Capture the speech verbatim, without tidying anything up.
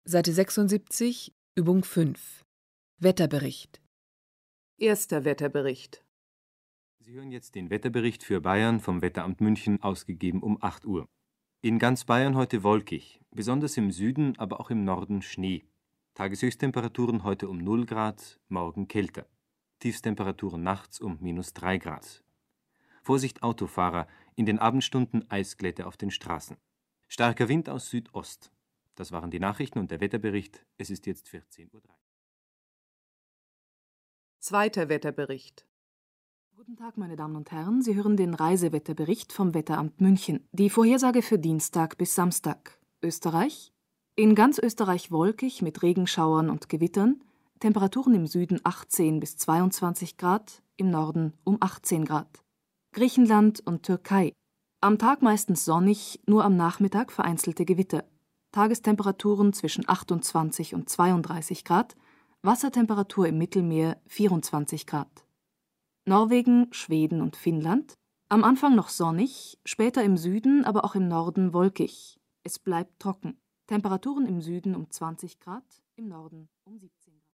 Seite sechsundsiebzig, Übung fünf. Wetterbericht. Erster Wetterbericht. Sie hören jetzt den Wetterbericht für Bayern vom Wetteramt München, ausgegeben um acht Uhr. In ganz Bayern heute wolkig, besonders im Süden, aber auch im Norden Schnee. Tageshöchsttemperaturen heute um null Grad, morgen kälter. Tiefstemperaturen nachts um minus drei Grad. Vorsicht Autofahrer, in den Abendstunden Eisglätte auf den Straßen. Starker Wind aus Südost. Das waren die Nachrichten und der Wetterbericht. Es ist jetzt vierzehn Uhr dreißig. Zweiter Wetterbericht. Guten Tag, meine Damen und Herren. Sie hören den Reisewetterbericht vom Wetteramt München. Die Vorhersage für Dienstag bis Samstag. Österreich. In ganz Österreich wolkig mit Regenschauern und Gewittern. Temperaturen im Süden achtzehn bis zweiundzwanzig Grad, im Norden um achtzehn Grad. Griechenland und Türkei. Am Tag meistens sonnig, nur am Nachmittag vereinzelte Gewitter. Tagestemperaturen zwischen achtundzwanzig und zweiunddreißig Grad. Wassertemperatur im Mittelmeer vierundzwanzig Grad. Norwegen, Schweden und Finnland. Am Anfang noch sonnig, später im Süden, aber auch im Norden wolkig. Es bleibt trocken. Temperaturen im Süden um zwanzig Grad, im Norden um siebzehn Grad.